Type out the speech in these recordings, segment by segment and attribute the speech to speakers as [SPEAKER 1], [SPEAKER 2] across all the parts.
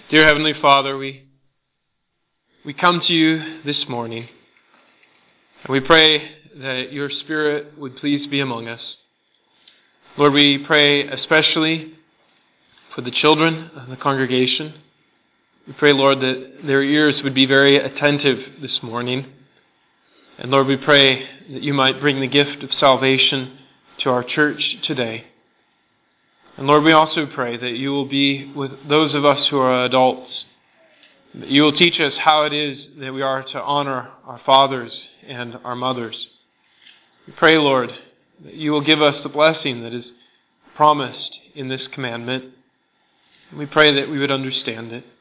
[SPEAKER 1] Dear Heavenly Father, we come to you this morning, and we pray that your Spirit would please be among us. Lord, we pray especially for the children of the congregation. We pray, Lord, that their ears would be very attentive this morning. And Lord, we pray that you might bring the gift of salvation to our church today. And Lord, we also pray that you will be with those of us who are adults. That you will teach us how it is that we are to honor our fathers and our mothers. We pray, Lord, that you will give us the blessing that is promised in this commandment. And we pray that we would understand it.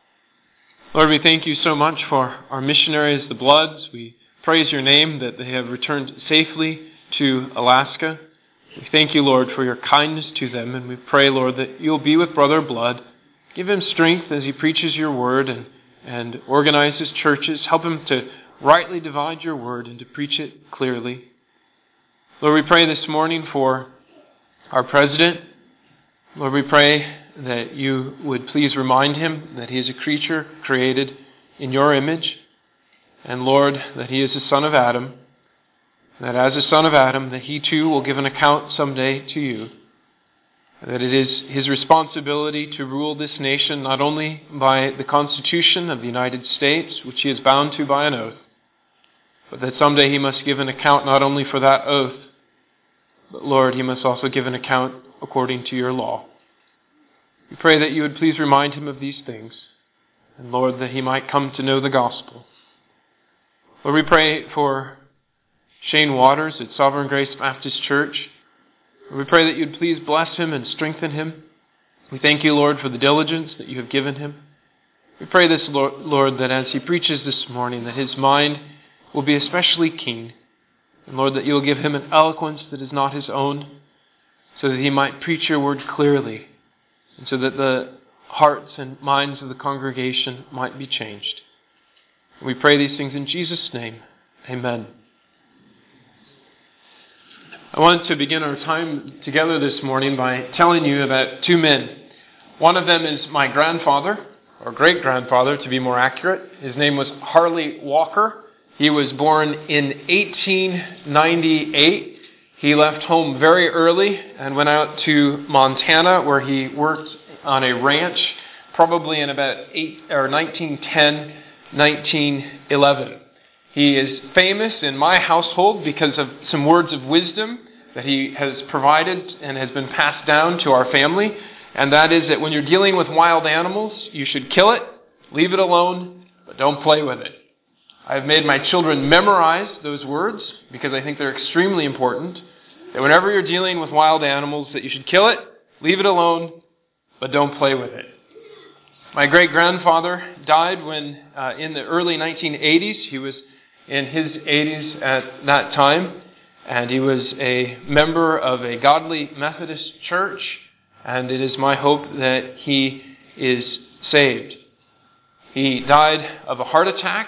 [SPEAKER 1] Lord, we thank you so much for our missionaries, the Bloods. We praise your name that they have returned safely to Alaska. We thank you, Lord, for your kindness to them, and we pray, Lord, that you'll be with Brother Blood. Give him strength as he preaches your word and organizes churches. Help him to rightly divide your word and to preach it clearly. Lord, we pray this morning for our president. Lord, we pray that you would please remind him that he is a creature created in your image, and Lord, that he is a son of Adam. That as a son of Adam, that he too will give an account someday to you. That it is his responsibility to rule this nation not only by the Constitution of the United States, which he is bound to by an oath, but that someday he must give an account not only for that oath, but Lord, he must also give an account according to your law. We pray that you would please remind him of these things, and Lord, that he might come to know the gospel. Lord, we pray for Shane Waters at Sovereign Grace Baptist Church. We pray that you'd please bless him and strengthen him. We thank you, Lord, for the diligence that you have given him. We pray this, Lord, that as he preaches this morning, that his mind will be especially keen. And Lord, that you'll give him an eloquence that is not his own, so that he might preach your word clearly, and so that the hearts and minds of the congregation might be changed. We pray these things in Jesus' name. Amen. I want to begin our time together this morning by telling you about two men. One of them is my grandfather, or great-grandfather to be more accurate. His name was Harley Walker. He was born in 1898. He left home very early and went out to Montana, where he worked on a ranch, probably in about 1910, 1911. He is famous in my household because of some words of wisdom that he has provided and has been passed down to our family. And that is that when you're dealing with wild animals, you should kill it, leave it alone, but don't play with it. I've made my children memorize those words because I think they're extremely important. That whenever you're dealing with wild animals, that you should kill it, leave it alone, but don't play with it. My great-grandfather died when, in the early 1980s, he was in his 80s at that time, and he was a member of a godly Methodist church, and it is my hope that he is saved. He died of a heart attack.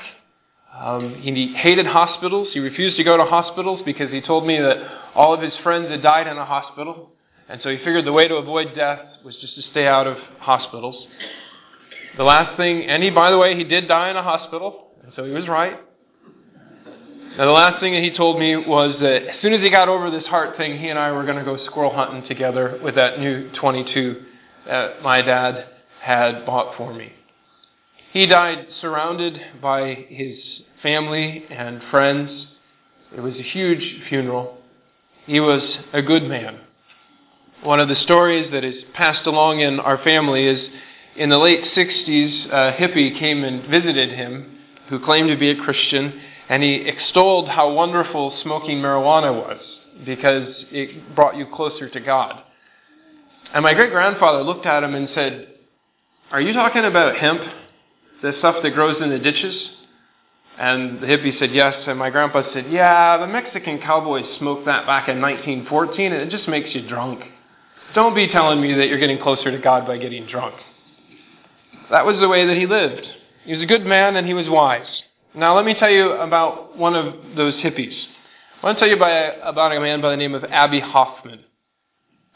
[SPEAKER 1] He hated hospitals. He refused to go to hospitals because he told me that all of his friends had died in a hospital, and so he figured the way to avoid death was just to stay out of hospitals. The last thing, and by the way, he did die in a hospital, and so he was right. Now, the last thing that he told me was that as soon as he got over this heart thing, he and I were going to go squirrel hunting together with that new .22 that my dad had bought for me. He died surrounded by his family and friends. It was a huge funeral. He was a good man. One of the stories that is passed along in our family is in the late 60s, a hippie came and visited him who claimed to be a Christian, and he extolled how wonderful smoking marijuana was because it brought you closer to God. And my great-grandfather looked at him and said, "Are you talking about hemp, the stuff that grows in the ditches?" And the hippie said, "Yes." And my grandpa said, "Yeah, the Mexican cowboys smoked that back in 1914, and it just makes you drunk. Don't be telling me that you're getting closer to God by getting drunk." That was the way that he lived. He was a good man and he was wise. Now let me tell you about one of those hippies. I want to tell you about a man by the name of Abbie Hoffman.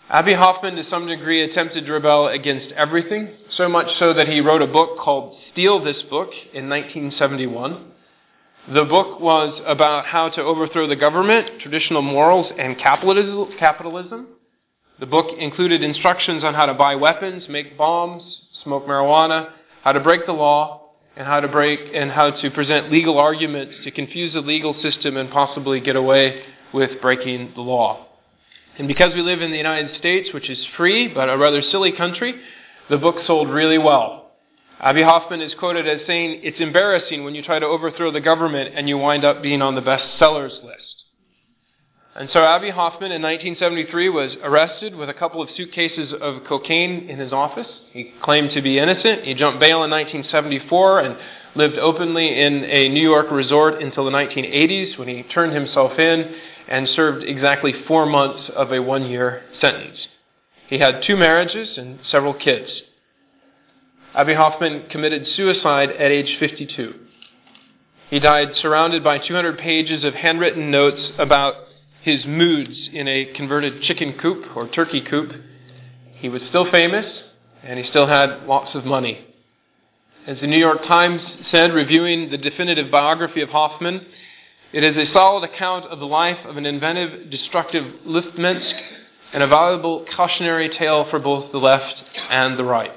[SPEAKER 1] Abbie Hoffman, to some degree, attempted to rebel against everything, so much so that he wrote a book called Steal This Book in 1971. The book was about how to overthrow the government, traditional morals, and capitalism. The book included instructions on how to buy weapons, make bombs, smoke marijuana, how to break the law, and how to present legal arguments to confuse the legal system and possibly get away with breaking the law. And because we live in the United States, which is free but a rather silly country, the book sold really well. Abbie Hoffman is quoted as saying, "It's embarrassing when you try to overthrow the government and you wind up being on the bestsellers list." And so Abbie Hoffman in 1973 was arrested with a couple of suitcases of cocaine in his office. He claimed to be innocent. He jumped bail in 1974 and lived openly in a New York resort until the 1980s when he turned himself in and served exactly 4 months of a 1-year sentence. He had 2 marriages and several kids. Abbie Hoffman committed suicide at age 52. He died surrounded by 200 pages of handwritten notes about his moods in a converted chicken coop or turkey coop. He was still famous, and he still had lots of money. As the New York Times said, reviewing the definitive biography of Hoffman, it is a solid account of the life of an inventive, destructive Liftminsk and a valuable cautionary tale for both the left and the right.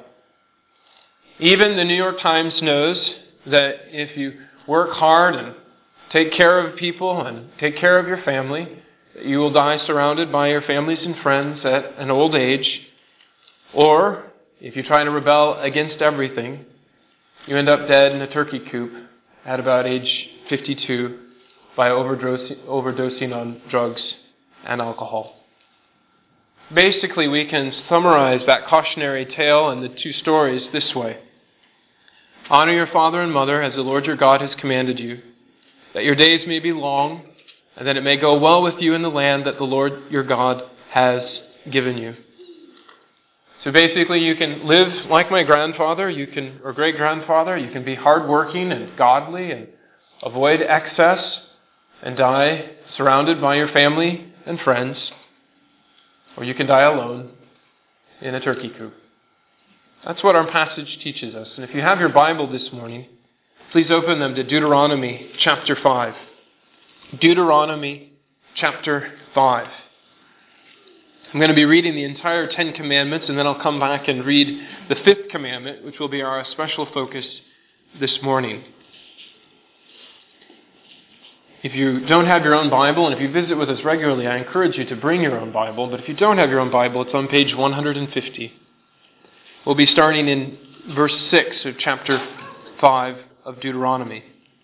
[SPEAKER 1] Even the New York Times knows that if you work hard and take care of people and take care of your family, that you will die surrounded by your families and friends at an old age. Or, if you try to rebel against everything, you end up dead in a turkey coop at about age 52 by overdosing on drugs and alcohol. Basically, we can summarize that cautionary tale and the 2 stories this way. Honor your father and mother as the Lord your God has commanded you, that your days may be long, and that it may go well with you in the land that the Lord your God has given you. So basically, you can live like my grandfather, or great-grandfather. You can be hardworking and godly and avoid excess and die surrounded by your family and friends. Or you can die alone in a turkey coop. That's what our passage teaches us. And if you have your Bible this morning, please open them to Deuteronomy chapter 5. Deuteronomy chapter 5. I'm going to be reading the entire 10 Commandments, and then I'll come back and read the 5th commandment, which will be our special focus this morning. If you don't have your own Bible, and if you visit with us regularly, I encourage you to bring your own Bible. But if you don't have your own Bible, it's on page 150. We'll be starting in verse 6 of chapter 5 of Deuteronomy.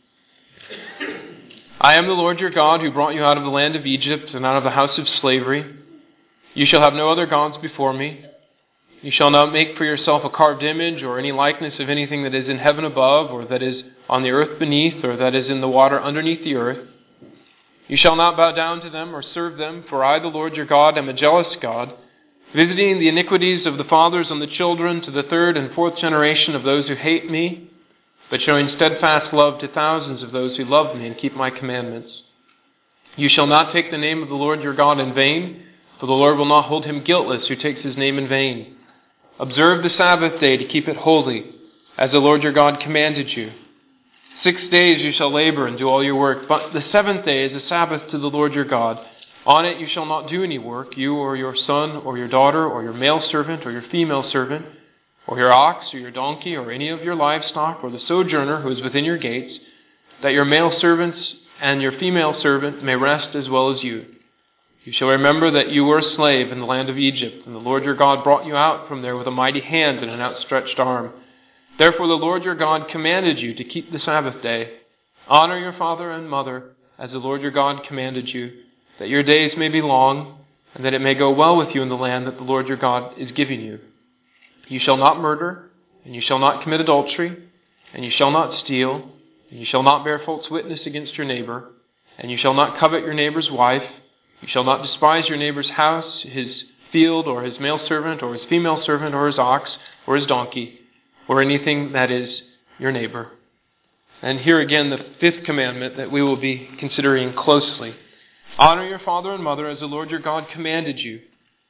[SPEAKER 1] I am the Lord your God who brought you out of the land of Egypt and out of the house of slavery. You shall have no other gods before me. You shall not make for yourself a carved image or any likeness of anything that is in heaven above, or that is on the earth beneath, or that is in the water underneath the earth. You shall not bow down to them or serve them, for I, the Lord your God, am a jealous God, visiting the iniquities of the fathers on the children to the 3rd and 4th generation of those who hate me, but showing steadfast love to thousands of those who love me and keep my commandments. You shall not take the name of the Lord your God in vain, for the Lord will not hold him guiltless who takes his name in vain. Observe the Sabbath day to keep it holy, as the Lord your God commanded you. 6 days you shall labor and do all your work, but the 7th day is a Sabbath to the Lord your God. On it you shall not do any work, you or your son or your daughter or your male servant or your female servant, or your ox or your donkey or any of your livestock or the sojourner who is within your gates, that your male servants and your female servant may rest as well as you. You shall remember that you were a slave in the land of Egypt, and the Lord your God brought you out from there with a mighty hand and an outstretched arm. Therefore the Lord your God commanded you to keep the Sabbath day. Honor your father and mother, as the Lord your God commanded you, that your days may be long, and that it may go well with you in the land that the Lord your God is giving you. You shall not murder, and you shall not commit adultery, and you shall not steal, and you shall not bear false witness against your neighbor, and you shall not covet your neighbor's wife. You shall not despise your neighbor's house, his field, or his male servant, or his female servant, or his ox, or his donkey, or anything that is your neighbor. And here again the 5th commandment that we will be considering closely. Honor your father and mother as the Lord your God commanded you,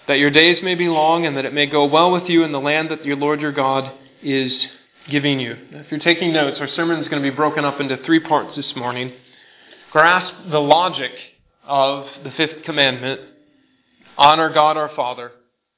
[SPEAKER 1] that your days may be long and that it may go well with you in the land that your Lord your God is giving you. If you're taking notes, our sermon is going to be broken up into 3 parts this morning. Grasp the logic of the 5th commandment. Honor God our Father.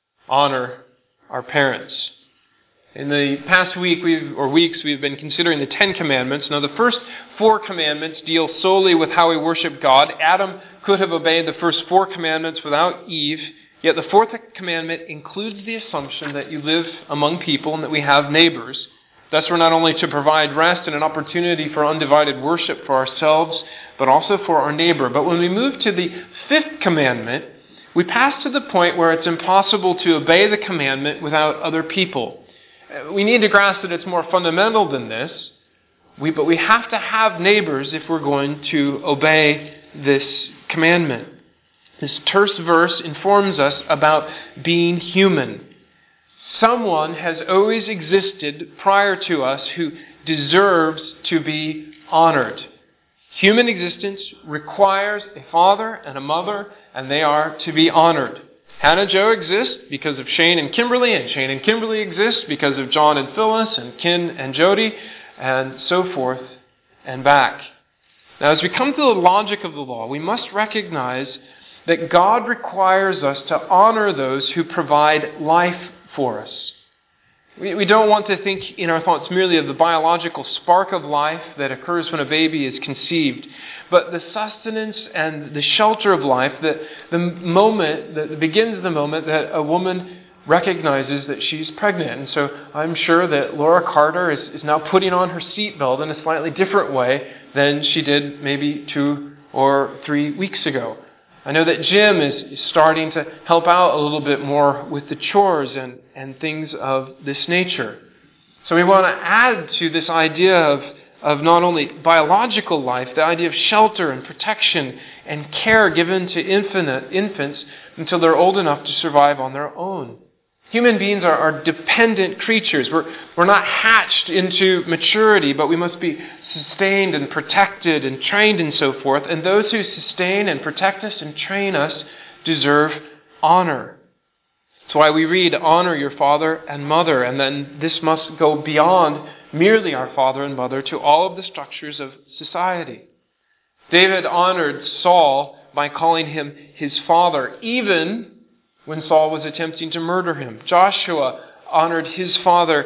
[SPEAKER 1] Honor our parents. In the past weeks, we've been considering the 10 commandments. Now, the first 4 commandments deal solely with how we worship God. Adam could have obeyed the first 4 commandments without Eve, yet the 4th commandment includes the assumption that you live among people and that we have neighbors. Thus, we're not only to provide rest and an opportunity for undivided worship for ourselves, but also for our neighbor. But when we move to the 5th commandment, we pass to the point where it's impossible to obey the commandment without other people. We need to grasp that it's more fundamental than this, but we have to have neighbors if we're going to obey this commandment. This terse verse informs us about being human. Someone has always existed prior to us who deserves to be honored. Human existence requires a father and a mother, and they are to be honored. Hannah and Joe exist because of Shane and Kimberly, and Shane and Kimberly exist because of John and Phyllis, and Ken and Jody, and so forth and back. Now, as we come to the logic of the law, we must recognize that God requires us to honor those who provide life for us. We don't want to think in our thoughts merely of the biological spark of life that occurs when a baby is conceived, but the sustenance and the shelter of life, the moment that begins the moment that a woman recognizes that she's pregnant. And so I'm sure that Laura Carter is now putting on her seatbelt in a slightly different way than she did maybe 2 or 3 weeks ago. I know that Jim is starting to help out a little bit more with the chores and things of this nature. So we want to add to this idea of not only biological life, the idea of shelter and protection and care given to infants until they're old enough to survive on their own. Human beings are dependent creatures. We're not hatched into maturity, but we must be sustained and protected and trained and so forth. And those who sustain and protect us and train us deserve honor. That's why we read, honor your father and mother. And then this must go beyond merely our father and mother to all of the structures of society. David honored Saul by calling him his father, even when Saul was attempting to murder him. Joash honored his father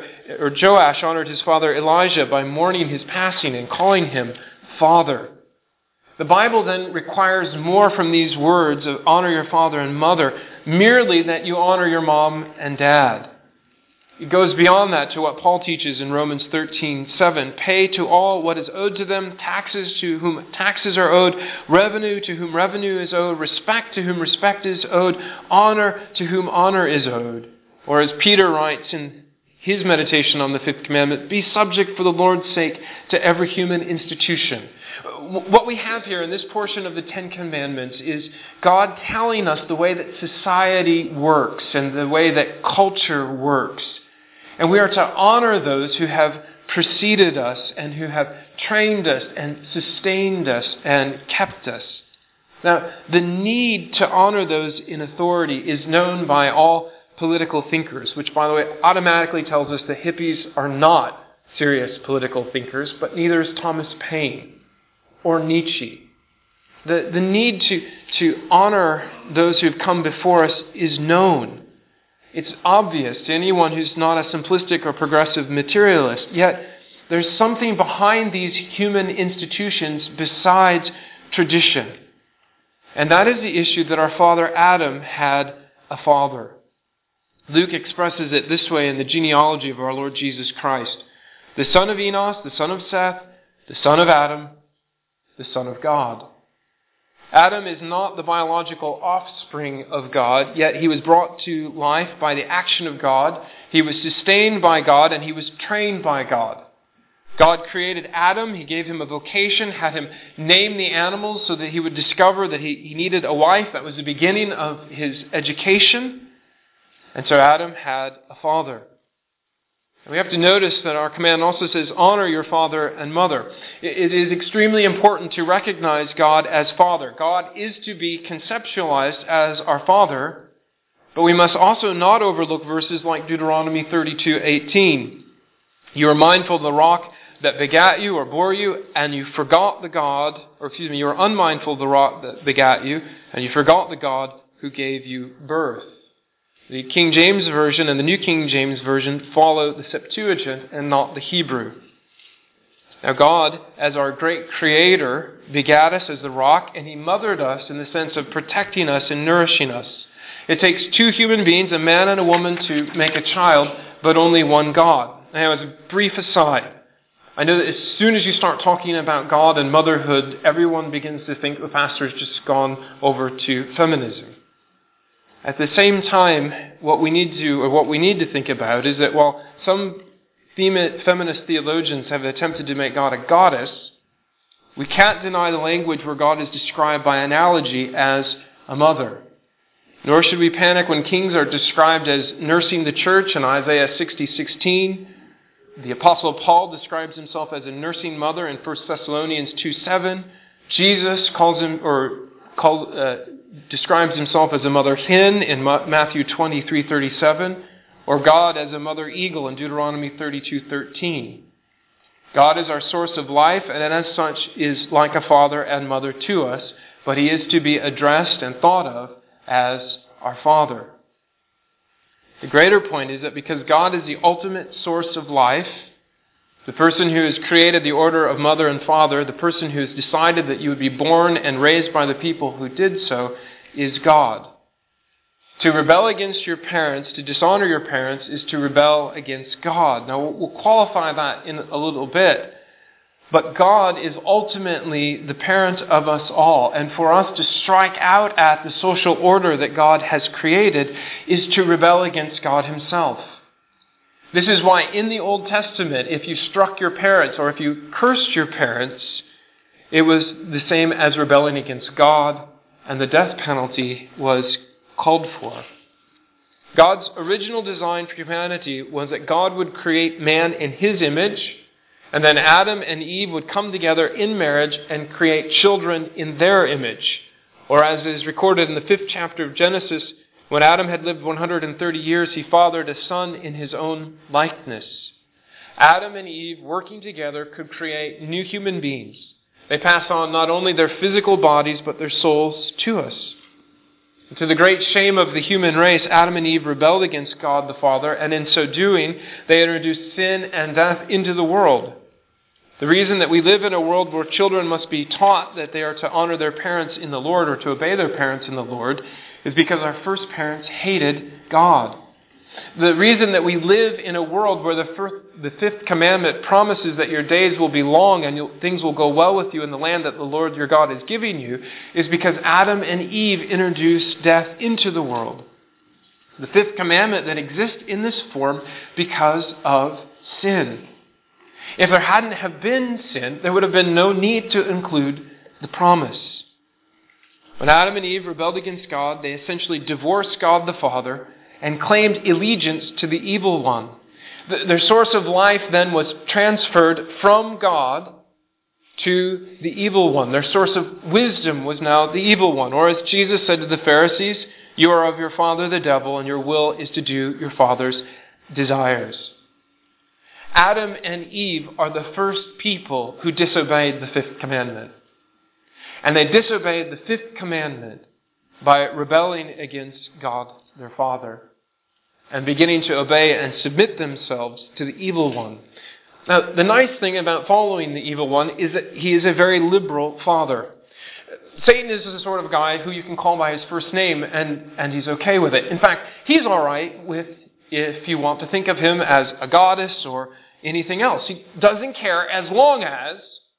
[SPEAKER 1] Elijah by mourning his passing and calling him father. The Bible then requires more from these words of honor your father and mother, merely that you honor your mom and dad. It goes beyond that to what Paul teaches in Romans 13:7. Pay to all what is owed to them, taxes to whom taxes are owed, revenue to whom revenue is owed, respect to whom respect is owed, honor to whom honor is owed. Or as Peter writes in his meditation on the 5th commandment, be subject for the Lord's sake to every human institution. What we have here in this portion of the 10 Commandments is God telling us the way that society works and the way that culture works. And we are to honor those who have preceded us and who have trained us and sustained us and kept us. Now, the need to honor those in authority is known by all political thinkers, which, by the way, automatically tells us the hippies are not serious political thinkers, but neither is Thomas Paine or Nietzsche. The need to honor those who have come before us is known. It's obvious to anyone who's not a simplistic or progressive materialist. Yet there's something behind these human institutions besides tradition. And that is the issue that our father Adam had a father. Luke expresses it this way in the genealogy of our Lord Jesus Christ. The son of Enos, the son of Seth, the son of Adam, the son of God. Adam is not the biological offspring of God, yet he was brought to life by the action of God. He was sustained by God, and he was trained by God. God created Adam. He gave him a vocation, had him name the animals so that he would discover that he needed a wife. That was the beginning of his education. And so Adam had a father. And we have to notice that our command also says, honor your father and mother. It is extremely important to recognize God as Father. God is to be conceptualized as our Father, But we must also not overlook verses like Deuteronomy 32:18. You are mindful of the rock that begat you or bore you, and you forgot the God, you are unmindful of the rock that begat you, and you forgot the God who gave you birth. The King James Version and the New King James Version follow the Septuagint and not the Hebrew. Now God, as our great Creator, begat us as the rock, and He mothered us in the sense of protecting us and nourishing us. It takes two human beings, a man and a woman, to make a child, but only one God. Now, as a brief aside, I know that as soon as you start talking about God and motherhood, everyone begins to think the pastor's just gone over to feminism. At the same time, what we need to think about is that while some feminist theologians have attempted to make God a goddess, we can't deny the language where God is described by analogy as a mother. Nor should we panic when kings are described as nursing the church in Isaiah 60:16. The Apostle Paul describes himself as a nursing mother in 1 Thessalonians 2:7. Jesus describes himself as a mother hen in Matthew 23:37, or God as a mother eagle in Deuteronomy 32:13. God is our source of life, and as such is like a father and mother to us, but He is to be addressed and thought of as our Father. The greater point is that because God is the ultimate source of life, the person who has created the order of mother and father, the person who has decided that you would be born and raised by the people who did so, is God. To rebel against your parents, to dishonor your parents, is to rebel against God. Now, we'll qualify that in a little bit. But God is ultimately the parent of us all. And for us to strike out at the social order that God has created is to rebel against God Himself. This is why in the Old Testament, if you struck your parents or if you cursed your parents, it was the same as rebelling against God, and the death penalty was called for. God's original design for humanity was that God would create man in His image, and then Adam and Eve would come together in marriage and create children in their image. Or as is recorded in the 5th chapter of Genesis, when Adam had lived 130 years, he fathered a son in his own likeness. Adam and Eve, working together, could create new human beings. They pass on not only their physical bodies, but their souls to us. And to the great shame of the human race, Adam and Eve rebelled against God the Father, and in so doing, they introduced sin and death into the world. The reason that we live in a world where children must be taught that they are to honor their parents in the Lord or to obey their parents in the Lord is because our first parents hated God. The reason that we live in a world where the 5th commandment promises that your days will be long and things will go well with you in the land that the Lord your God is giving you is because Adam and Eve introduced death into the world. The 5th commandment that exists in this form because of sin. If there hadn't have been sin, there would have been no need to include the promise. When Adam and Eve rebelled against God, they essentially divorced God the Father and claimed allegiance to the evil one. Their source of life then was transferred from God to the evil one. Their source of wisdom was now the evil one. Or as Jesus said to the Pharisees, you are of your father the devil, and your will is to do your father's desires. Adam and Eve are the first people who disobeyed the 5th commandment. And they disobeyed the 5th commandment by rebelling against God their Father and beginning to obey and submit themselves to the evil one. Now, the nice thing about following the evil one is that he is a very liberal father. Satan is the sort of guy who you can call by his first name and he's okay with it. In fact, he's all right with if you want to think of him as a goddess or anything else. He doesn't care as long as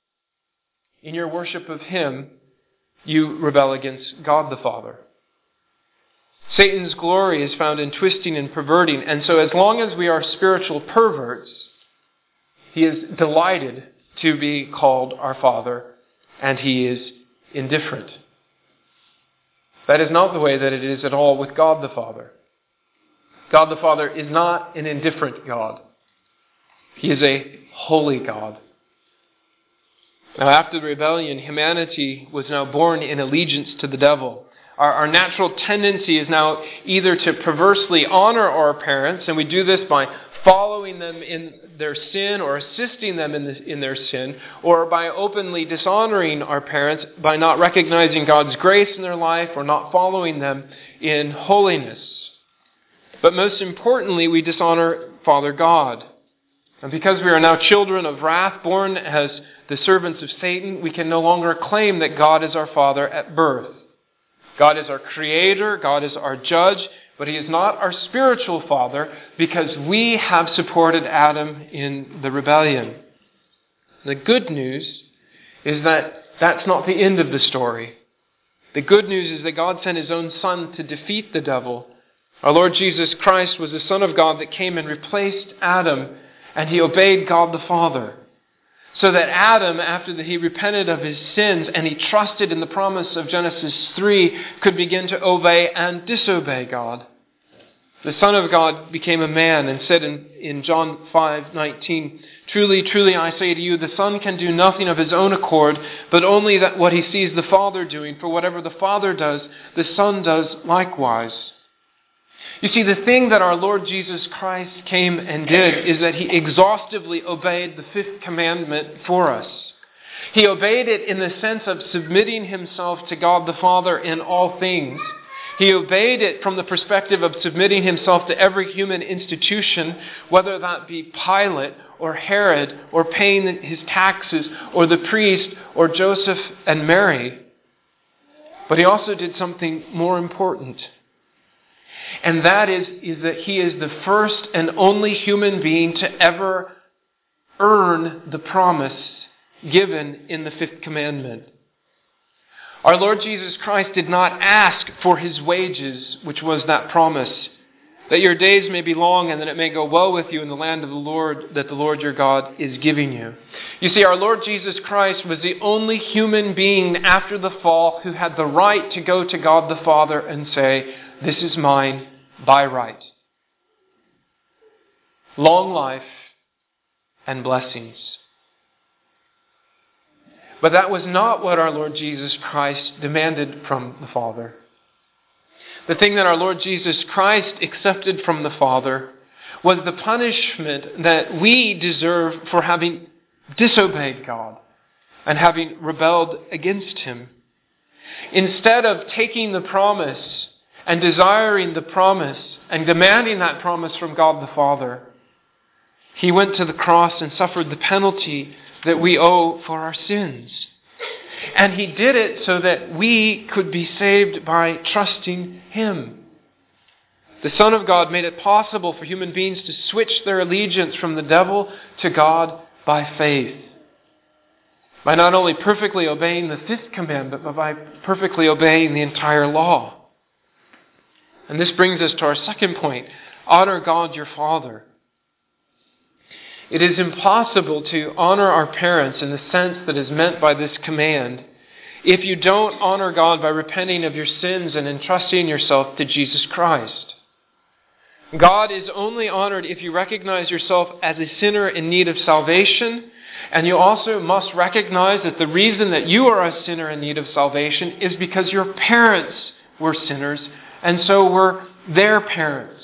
[SPEAKER 1] in your worship of him you rebel against God the Father. Satan's glory is found in twisting and perverting, and so as long as we are spiritual perverts, he is delighted to be called our Father, and he is indifferent. That is not the way that it is at all with God the Father. God the Father is not an indifferent God. He is a holy God. Now, after the rebellion, humanity was now born in allegiance to the devil. Our natural tendency is now either to perversely honor our parents, and we do this by following them in their sin or assisting them in their sin, or by openly dishonoring our parents by not recognizing God's grace in their life or not following them in holiness. But most importantly, we dishonor Father God. And because we are now children of wrath, born as the servants of Satan, we can no longer claim that God is our Father at birth. God is our Creator, God is our Judge, but He is not our spiritual Father because we have supported Adam in the rebellion. The good news is that that's not the end of the story. The good news is that God sent His own Son to defeat the devil. Our Lord Jesus Christ was the Son of God that came and replaced Adam, and He obeyed God the Father. So that Adam, after that he repented of his sins and he trusted in the promise of Genesis 3, could begin to obey and disobey God. The Son of God became a man and said in John 5:19, "Truly, truly, I say to you, the Son can do nothing of His own accord, but only that what He sees the Father doing. For whatever the Father does, the Son does likewise." You see, the thing that our Lord Jesus Christ came and did is that He exhaustively obeyed the fifth commandment for us. He obeyed it in the sense of submitting Himself to God the Father in all things. He obeyed it from the perspective of submitting Himself to every human institution, whether that be Pilate or Herod or paying His taxes or the priest or Joseph and Mary. But He also did something more important. And that is that He is the first and only human being to ever earn the promise given in the fifth commandment. Our Lord Jesus Christ did not ask for His wages, which was that promise, that your days may be long and that it may go well with you in the land of the Lord, that the Lord your God is giving you. You see, our Lord Jesus Christ was the only human being after the fall who had the right to go to God the Father and say, "This is mine by right." Long life and blessings. But that was not what our Lord Jesus Christ demanded from the Father. The thing that our Lord Jesus Christ accepted from the Father was the punishment that we deserve for having disobeyed God and having rebelled against Him. Instead of taking the promise and desiring the promise and demanding that promise from God the Father, He went to the cross and suffered the penalty that we owe for our sins. And He did it so that we could be saved by trusting Him. The Son of God made it possible for human beings to switch their allegiance from the devil to God by faith. By not only perfectly obeying the fifth commandment, but by perfectly obeying the entire law. And this brings us to our second point. Honor God your Father. It is impossible to honor our parents in the sense that is meant by this command if you don't honor God by repenting of your sins and entrusting yourself to Jesus Christ. God is only honored if you recognize yourself as a sinner in need of salvation, and you also must recognize that the reason that you are a sinner in need of salvation is because your parents were sinners, and so were their parents.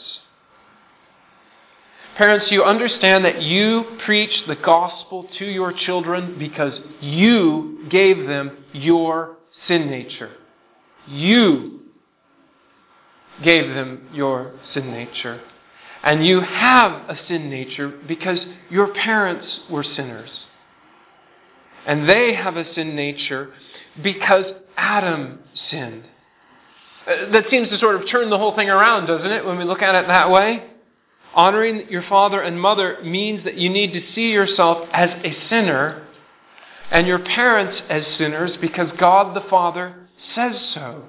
[SPEAKER 1] Parents, you understand that you preach the gospel to your children because you gave them your sin nature. You gave them your sin nature. And you have a sin nature because your parents were sinners. And they have a sin nature because Adam sinned. That seems to sort of turn the whole thing around, doesn't it, when we look at it that way? Honoring your father and mother means that you need to see yourself as a sinner and your parents as sinners because God the Father says so.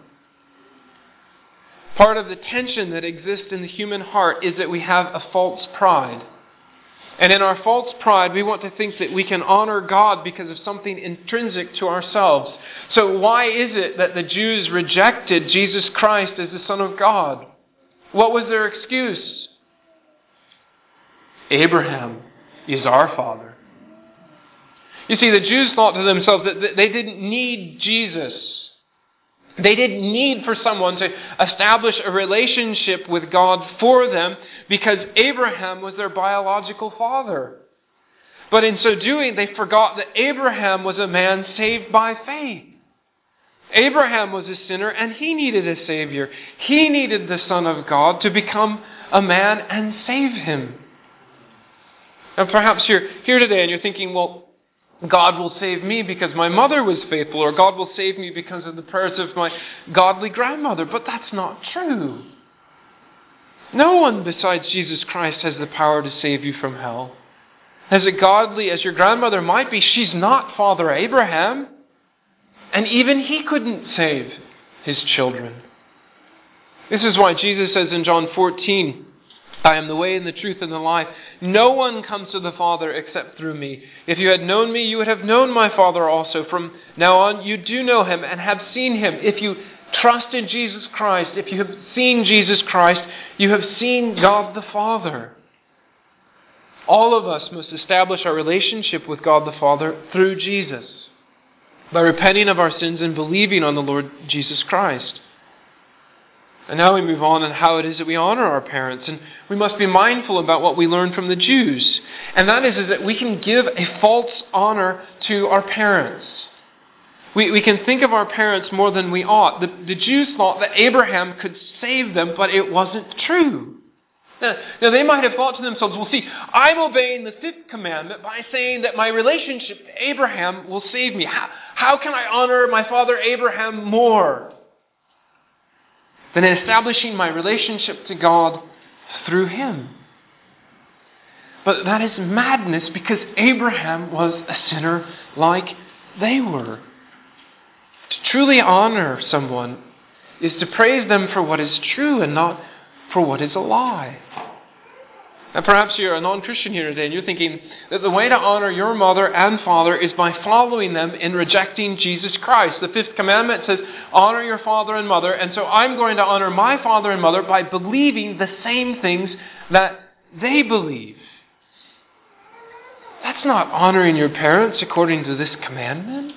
[SPEAKER 1] Part of the tension that exists in the human heart is that we have a false pride. And in our false pride, we want to think that we can honor God because of something intrinsic to ourselves. So why is it that the Jews rejected Jesus Christ as the Son of God? What was their excuse? Abraham is our father. You see, the Jews thought to themselves that they didn't need Jesus. They didn't need for someone to establish a relationship with God for them because Abraham was their biological father. But in so doing, they forgot that Abraham was a man saved by faith. Abraham was a sinner and he needed a Savior. He needed the Son of God to become a man and save him. And perhaps you're here today and you're thinking, well, God will save me because my mother was faithful, or God will save me because of the prayers of my godly grandmother. But that's not true. No one besides Jesus Christ has the power to save you from hell. As godly as your grandmother might be, she's not Father Abraham. And even he couldn't save his children. This is why Jesus says in John 14, I am the way and the truth and the life. No one comes to the Father except through me. If you had known me, you would have known my Father also. From now on, you do know him and have seen him. If you trust in Jesus Christ, if you have seen Jesus Christ, you have seen God the Father. All of us must establish our relationship with God the Father through Jesus, by repenting of our sins and believing on the Lord Jesus Christ. And now we move on how it is that we honor our parents. And we must be mindful about what we learned from the Jews. And that is that we can give a false honor to our parents. We can think of our parents more than we ought. The Jews thought that Abraham could save them, but it wasn't true. Now, they might have thought to themselves, well, see, I'm obeying the fifth commandment by saying that my relationship to Abraham will save me. How can I honor my father Abraham more than establishing my relationship to God through him? But that is madness, because Abraham was a sinner like they were. To truly honor someone is to praise them for what is true and not for what is a lie. Now perhaps you're a non-Christian here today and you're thinking that the way to honor your mother and father is by following them in rejecting Jesus Christ. The fifth commandment says, honor your father and mother, and so I'm going to honor my father and mother by believing the same things that they believe. That's not honoring your parents according to this commandment.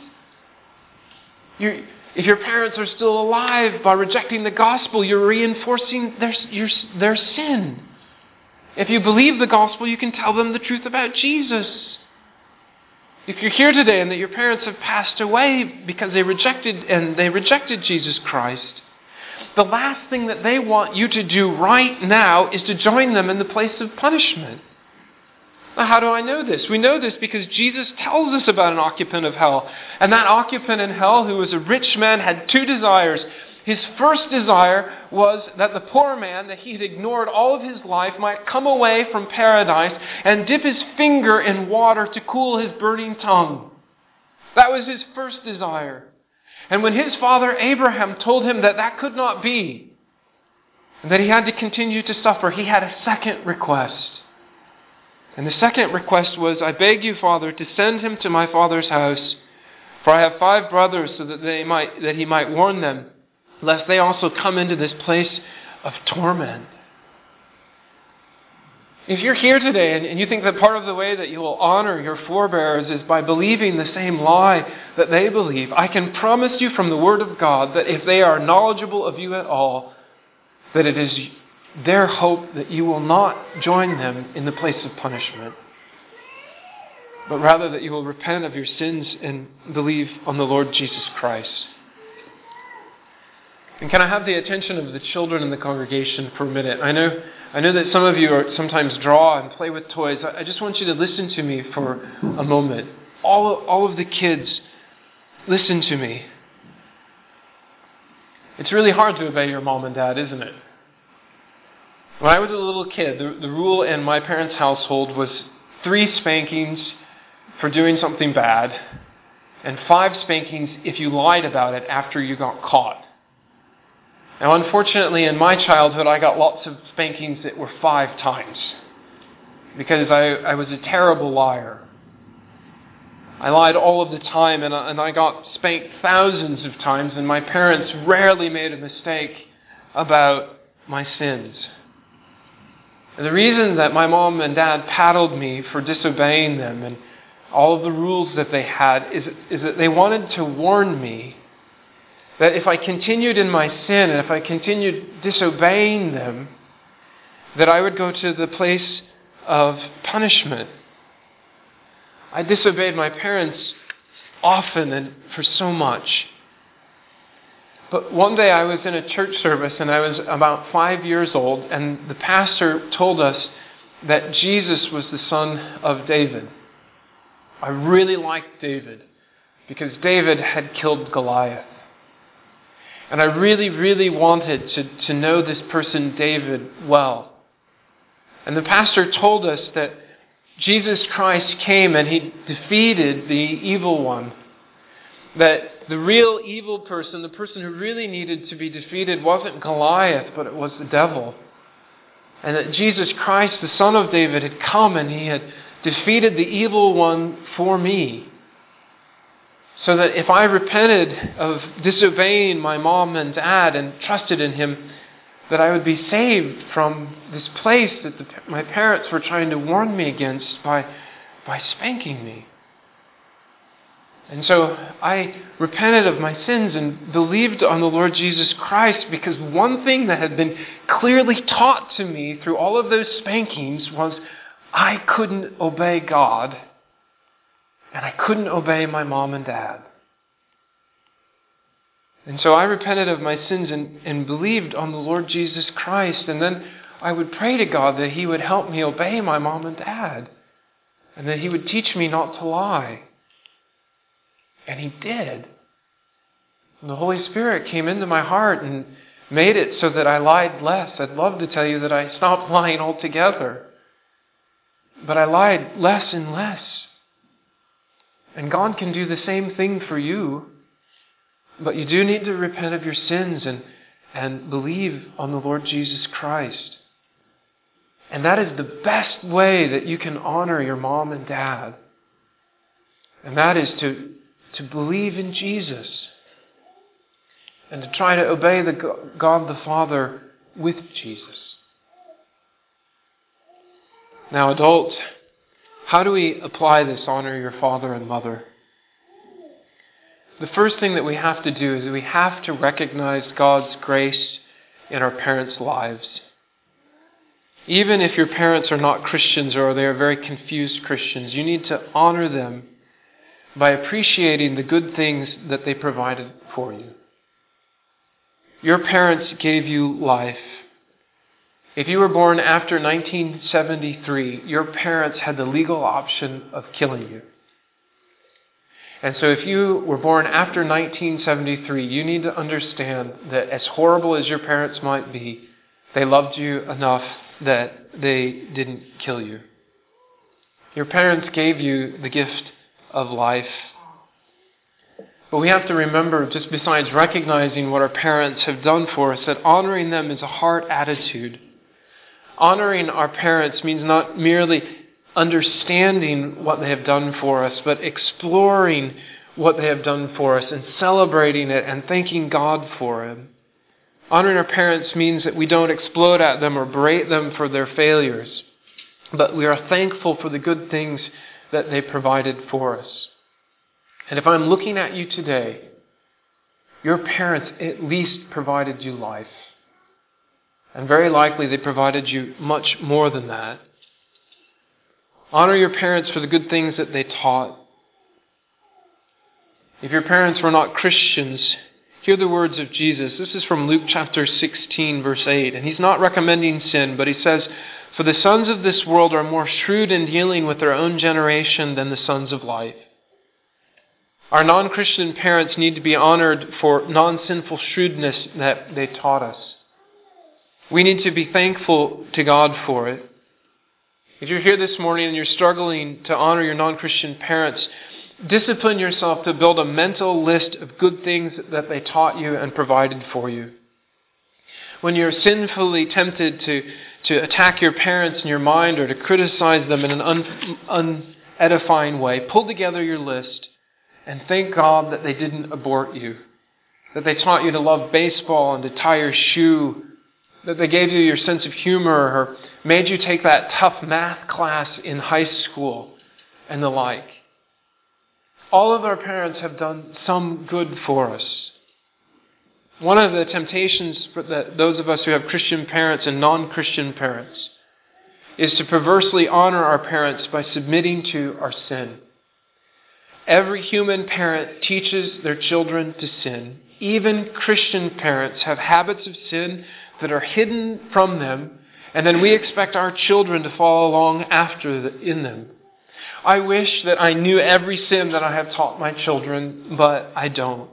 [SPEAKER 1] If your parents are still alive, by rejecting the gospel, you're reinforcing their sin. If you believe the gospel, you can tell them the truth about Jesus. If you're here today and that your parents have passed away because they rejected Jesus Christ, the last thing that they want you to do right now is to join them in the place of punishment. Now, how do I know this? We know this because Jesus tells us about an occupant of hell. And that occupant in hell, who was a rich man, had two desires. His first desire was that the poor man that he had ignored all of his life might come away from paradise and dip his finger in water to cool his burning tongue. That was his first desire. And when his father Abraham told him that that could not be, and that he had to continue to suffer, he had a second request. And the second request was, I beg you, Father, to send him to my father's house, for I have 5 brothers, so that he might warn them, lest they also come into this place of torment. If you're here today and you think that part of the way that you will honor your forebears is by believing the same lie that they believe, I can promise you from the Word of God that if they are knowledgeable of you at all, that it is their hope that you will not join them in the place of punishment, but rather that you will repent of your sins and believe on the Lord Jesus Christ. And can I have the attention of the children in the congregation for a minute? I know that some of you sometimes draw and play with toys. I just want you to listen to me for a moment. All of the kids, listen to me. It's really hard to obey your mom and dad, isn't it? When I was a little kid, the rule in my parents' household was 3 spankings for doing something bad, and 5 spankings if you lied about it after you got caught. Now, unfortunately, in my childhood, I got lots of spankings that were 5 times, because I was a terrible liar. I lied all of the time, and I got spanked thousands of times, and my parents rarely made a mistake about my sins. And the reason that my mom and dad paddled me for disobeying them and all of the rules that they had is that they wanted to warn me That if I continued in my sin and if I continued disobeying them, that I would go to the place of punishment. I disobeyed my parents often and for so much. But one day I was in a church service and I was about 5 years old, and the pastor told us that Jesus was the son of David. I really liked David because David had killed Goliath. And I really, really wanted to know this person David well. And the pastor told us that Jesus Christ came and He defeated the evil one. That the real evil person, the person who really needed to be defeated, wasn't Goliath, but it was the devil. And that Jesus Christ, the Son of David, had come and He had defeated the evil one for me. So that if I repented of disobeying my mom and dad and trusted in Him, that I would be saved from this place that my parents were trying to warn me against by spanking me. And so I repented of my sins and believed on the Lord Jesus Christ, because one thing that had been clearly taught to me through all of those spankings was I couldn't obey God and I couldn't obey my mom and dad. And so I repented of my sins and believed on the Lord Jesus Christ. And then I would pray to God that He would help me obey my mom and dad. And that He would teach me not to lie. And He did. And the Holy Spirit came into my heart and made it so that I lied less. I'd love to tell you that I stopped lying altogether. But I lied less and less. And God can do the same thing for you. But you do need to repent of your sins and believe on the Lord Jesus Christ. And that is the best way that you can honor your mom and dad. And that is to believe in Jesus. And to try to obey God the Father with Jesus. Now, adults, how do we apply this honor your father and mother? The first thing that we have to do is we have to recognize God's grace in our parents' lives. Even if your parents are not Christians or they are very confused Christians, you need to honor them by appreciating the good things that they provided for you. Your parents gave you life. If you were born after 1973, your parents had the legal option of killing you. And so if you were born after 1973, you need to understand that as horrible as your parents might be, they loved you enough that they didn't kill you. Your parents gave you the gift of life. But we have to remember, just besides recognizing what our parents have done for us, that honoring them is a heart attitude. Honoring our parents means not merely understanding what they have done for us, but exploring what they have done for us and celebrating it and thanking God for it. Honoring our parents means that we don't explode at them or berate them for their failures, but we are thankful for the good things that they provided for us. And if I'm looking at you today, your parents at least provided you life. And very likely they provided you much more than that. Honor your parents for the good things that they taught. If your parents were not Christians, hear the words of Jesus. This is from Luke chapter 16, verse 8. And He's not recommending sin, but He says, "For the sons of this world are more shrewd in dealing with their own generation than the sons of light." Our non-Christian parents need to be honored for non-sinful shrewdness that they taught us. We need to be thankful to God for it. If you're here this morning and you're struggling to honor your non-Christian parents, discipline yourself to build a mental list of good things that they taught you and provided for you. When you're sinfully tempted to attack your parents in your mind or to criticize them in an unedifying way, pull together your list and thank God that they didn't abort you, that they taught you to love baseball and to tie your shoe, that they gave you your sense of humor or made you take that tough math class in high school and the like. All of our parents have done some good for us. One of the temptations for those of us who have Christian parents and non-Christian parents is to perversely honor our parents by submitting to our sin. Every human parent teaches their children to sin. Even Christian parents have habits of sin that are hidden from them, and then we expect our children to follow along in them. I wish that I knew every sin that I have taught my children, but I don't.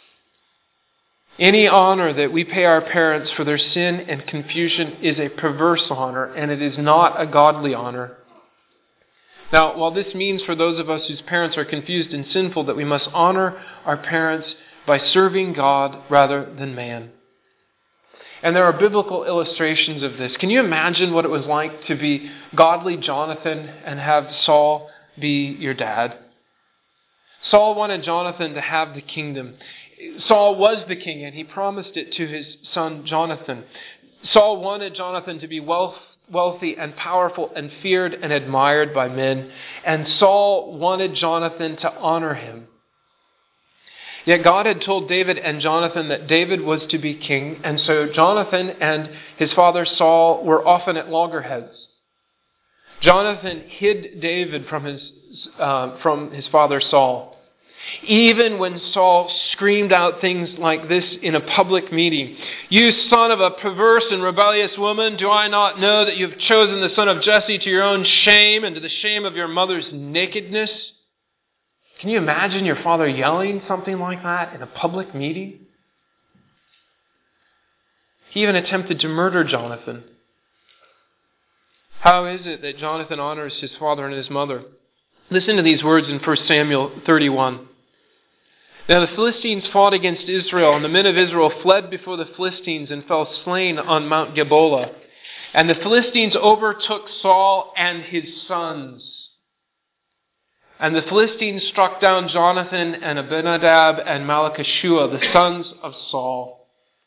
[SPEAKER 1] Any honor that we pay our parents for their sin and confusion is a perverse honor, and it is not a godly honor. Now, while this means for those of us whose parents are confused and sinful that we must honor our parents by serving God rather than man. And there are biblical illustrations of this. Can you imagine what it was like to be godly Jonathan and have Saul be your dad? Saul wanted Jonathan to have the kingdom. Saul was the king, and he promised it to his son Jonathan. Saul wanted Jonathan to be wealthy and powerful and feared and admired by men. And Saul wanted Jonathan to honor him. Yet God had told David and Jonathan that David was to be king, and so Jonathan and his father Saul were often at loggerheads. Jonathan hid David from his father Saul. Even when Saul screamed out things like this in a public meeting, "You son of a perverse and rebellious woman, do I not know that you have chosen the son of Jesse to your own shame and to the shame of your mother's nakedness?" Can you imagine your father yelling something like that in a public meeting? He even attempted to murder Jonathan. How is it that Jonathan honors his father and his mother? Listen to these words in 1 Samuel 31. Now the Philistines fought against Israel, and the men of Israel fled before the Philistines and fell slain on Mount Gilboa. And the Philistines overtook Saul and his sons. And the Philistines struck down Jonathan and Abinadab and Malchishua, the sons of Saul.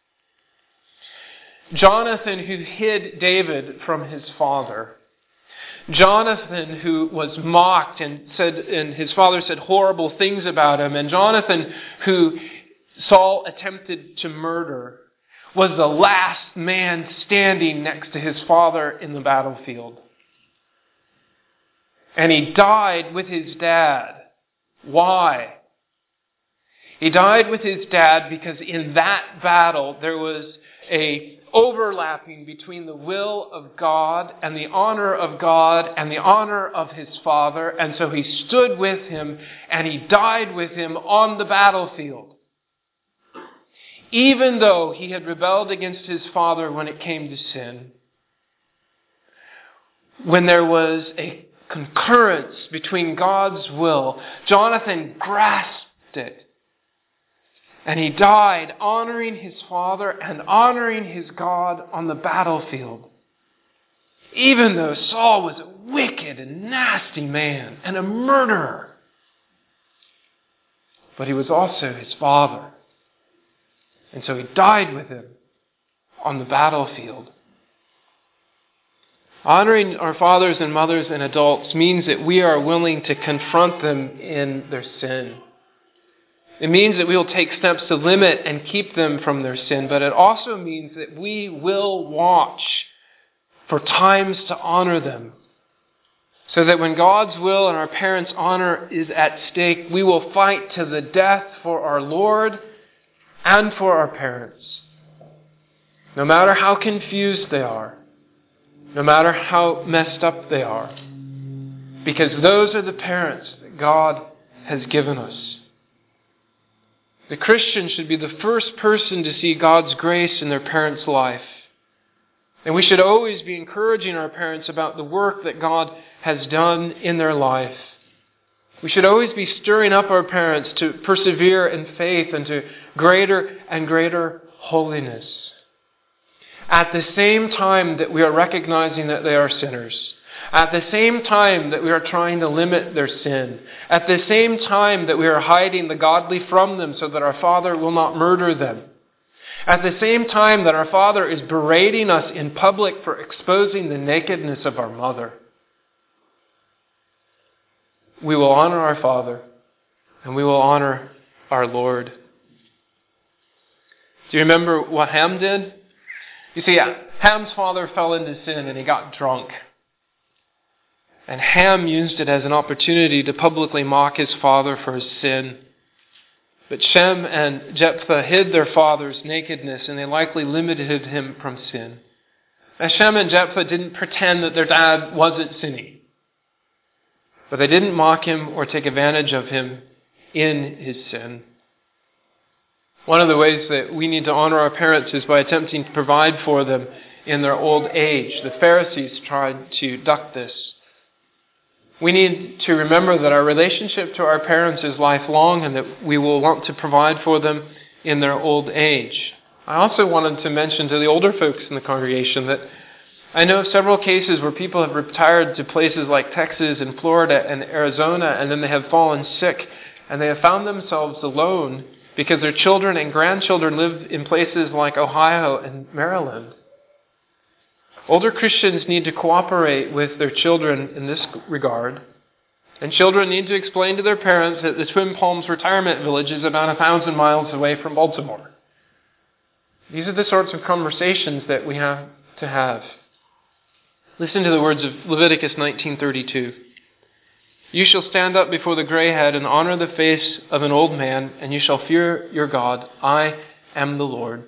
[SPEAKER 1] Jonathan, who hid David from his father. Jonathan, who was mocked and his father said horrible things about him. And Jonathan, who Saul attempted to murder, was the last man standing next to his father in the battlefield. And he died with his dad. Why? He died with his dad because in that battle there was a overlapping between the will of God and the honor of God and the honor of his father. And so he stood with him and he died with him on the battlefield. Even though he had rebelled against his father when it came to sin. When there was a concurrence between God's will, Jonathan grasped it. And he died honoring his father and honoring his God on the battlefield. Even though Saul was a wicked and nasty man and a murderer. But he was also his father. And so he died with him on the battlefield. Honoring our fathers and mothers and adults means that we are willing to confront them in their sin. It means that we will take steps to limit and keep them from their sin, but it also means that we will watch for times to honor them. So that when God's will and our parents' honor is at stake, we will fight to the death for our Lord and for our parents. No matter how confused they are, no matter how messed up they are, because those are the parents that God has given us. The Christian should be the first person to see God's grace in their parents' life. And we should always be encouraging our parents about the work that God has done in their life. We should always be stirring up our parents to persevere in faith and to greater and greater holiness. At the same time that we are recognizing that they are sinners. At the same time that we are trying to limit their sin. At the same time that we are hiding the godly from them so that our Father will not murder them. At the same time that our Father is berating us in public for exposing the nakedness of our mother. We will honor our Father and we will honor our Lord. Do you remember what Ham did? You see, Ham's father fell into sin and he got drunk. And Ham used it as an opportunity to publicly mock his father for his sin. But Shem and Jephthah hid their father's nakedness, and they likely limited him from sin. Now, Shem and Jephthah didn't pretend that their dad wasn't sinning. But they didn't mock him or take advantage of him in his sin. One of the ways that we need to honor our parents is by attempting to provide for them in their old age. The Pharisees tried to duck this. We need to remember that our relationship to our parents is lifelong and that we will want to provide for them in their old age. I also wanted to mention to the older folks in the congregation that I know of several cases where people have retired to places like Texas and Florida and Arizona, and then they have fallen sick and they have found themselves alone because their children and grandchildren live in places like Ohio and Maryland. Older Christians need to cooperate with their children in this regard. And children need to explain to their parents that the Twin Palms Retirement Village is about 1,000 miles away from Baltimore. These are the sorts of conversations that we have to have. Listen to the words of Leviticus 19:32. You shall stand up before the gray head and honor the face of an old man, and you shall fear your God. I am the Lord.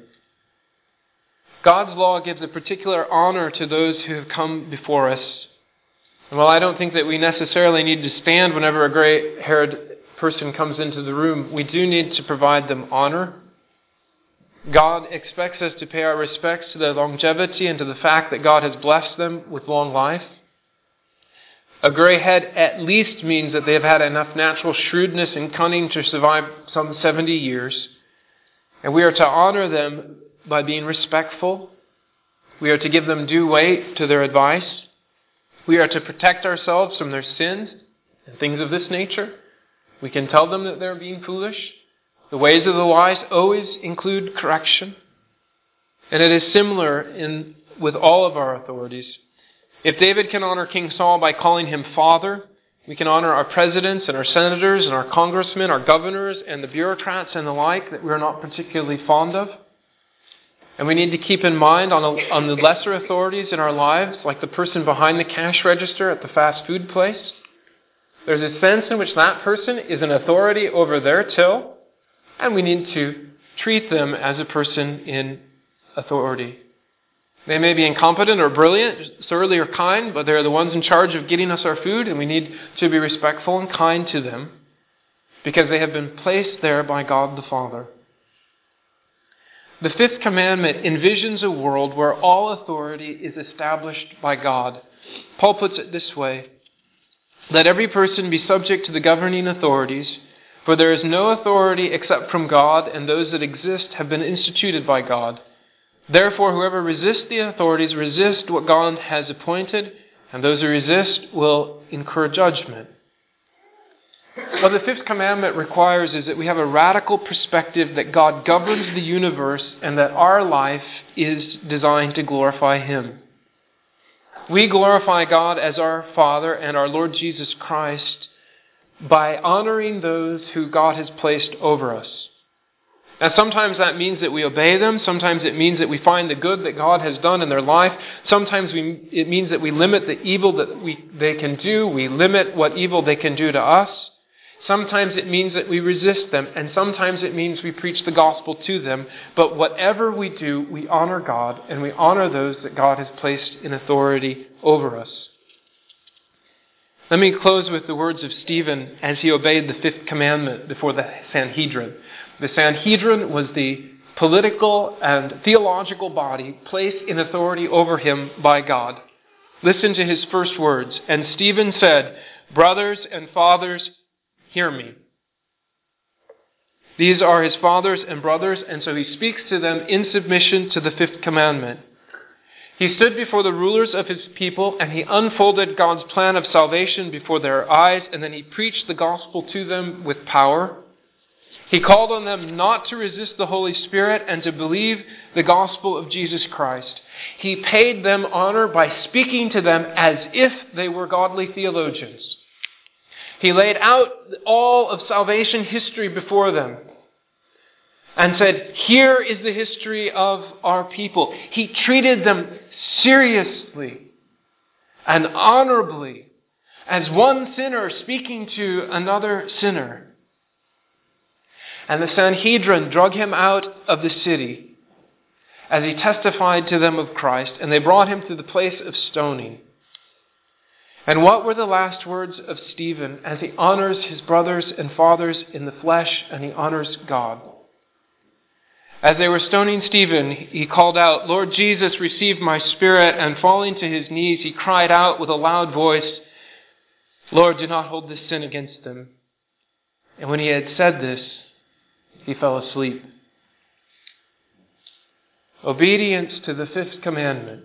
[SPEAKER 1] God's law gives a particular honor to those who have come before us. And while I don't think that we necessarily need to stand whenever a gray-haired person comes into the room, we do need to provide them honor. God expects us to pay our respects to their longevity and to the fact that God has blessed them with long life. A gray head at least means that they have had enough natural shrewdness and cunning to survive some 70 years. And we are to honor them by being respectful. We are to give them due weight to their advice. We are to protect ourselves from their sins and things of this nature. We can tell them that they're being foolish. The ways of the wise always include correction. And it is similar with all of our authorities. If David can honor King Saul by calling him father, we can honor our presidents and our senators and our congressmen, our governors and the bureaucrats and the like that we are not particularly fond of. And we need to keep in mind on the lesser authorities in our lives, like the person behind the cash register at the fast food place. There's a sense in which that person is an authority over their till, and we need to treat them as a person in authority. They may be incompetent or brilliant, surly or kind, but they're the ones in charge of getting us our food, and we need to be respectful and kind to them because they have been placed there by God the Father. The fifth commandment envisions a world where all authority is established by God. Paul puts it this way: let every person be subject to the governing authorities, for there is no authority except from God, and those that exist have been instituted by God. Therefore, whoever resists the authorities resists what God has appointed, and those who resist will incur judgment. What the fifth commandment requires is that we have a radical perspective that God governs the universe and that our life is designed to glorify Him. We glorify God as our Father and our Lord Jesus Christ by honoring those who God has placed over us. Now, sometimes that means that we obey them. Sometimes it means that we find the good that God has done in their life. Sometimes it means that we limit the evil that they can do. We limit what evil they can do to us. Sometimes it means that we resist them, and sometimes it means we preach the gospel to them. But whatever we do, we honor God, and we honor those that God has placed in authority over us. Let me close with the words of Stephen as he obeyed the fifth commandment before the Sanhedrin. The Sanhedrin was the political and theological body placed in authority over him by God. Listen to his first words. And Stephen said, "Brothers and fathers, hear me." These are his fathers and brothers, and so he speaks to them in submission to the fifth commandment. He stood before the rulers of his people, and he unfolded God's plan of salvation before their eyes, and then he preached the gospel to them with power. He called on them not to resist the Holy Spirit and to believe the gospel of Jesus Christ. He paid them honor by speaking to them as if they were godly theologians. He laid out all of salvation history before them. and said, here is the history of our people. He treated them seriously and honorably as one sinner speaking to another sinner. And the Sanhedrin drug him out of the city as he testified to them of Christ, and they brought him to the place of stoning. And what were the last words of Stephen as he honors his brothers and fathers in the flesh, and he honors God? As they were stoning Stephen, he called out, Lord Jesus, receive my spirit. And falling to his knees, he cried out with a loud voice, Lord, do not hold this sin against them. And when he had said this, he fell asleep. Obedience to the fifth commandment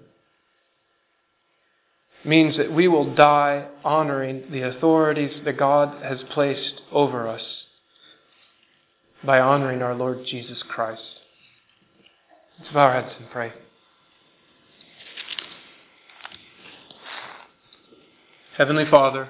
[SPEAKER 1] means that we will die honoring the authorities that God has placed over us by honoring our Lord Jesus Christ. Let's bow our heads and pray. Heavenly Father,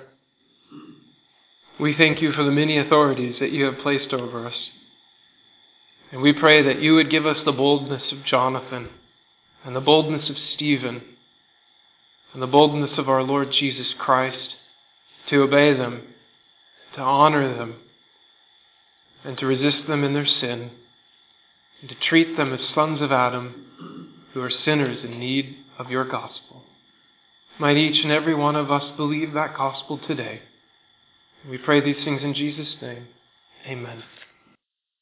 [SPEAKER 1] we thank you for the many authorities that you have placed over us. And we pray that you would give us the boldness of Jonathan and the boldness of Stephen and the boldness of our Lord Jesus Christ to obey them, to honor them, and to resist them in their sin, and to treat them as sons of Adam who are sinners in need of your gospel. Might each and every one of us believe that gospel today. We pray these things in Jesus' name. Amen.